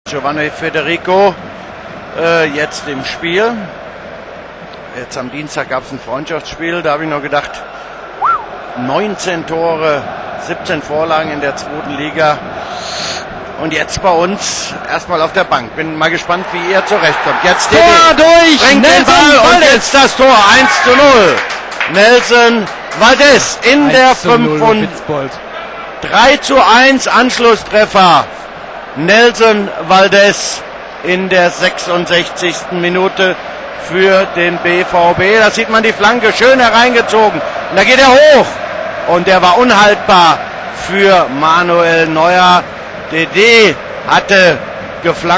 Giovanni Federico jetzt im Spiel. Jetzt am Dienstag gab es ein Freundschaftsspiel, da habe ich noch gedacht, 19 Tore, 17 Vorlagen in der zweiten Liga. Und jetzt bei uns erstmal auf der Bank. Bin mal gespannt, wie ihr zurechtkommt. Jetzt Tor durch! bringt den Ball und jetzt das Tor 1:0. Nelson Valdez in der 3:1 Anschlusstreffer. Nelson Valdez in der 66. Minute für den BVB. Da sieht man die Flanke schön hereingezogen. Und da geht er hoch. Und der war unhaltbar für Manuel Neuer. Dede hatte geflankt.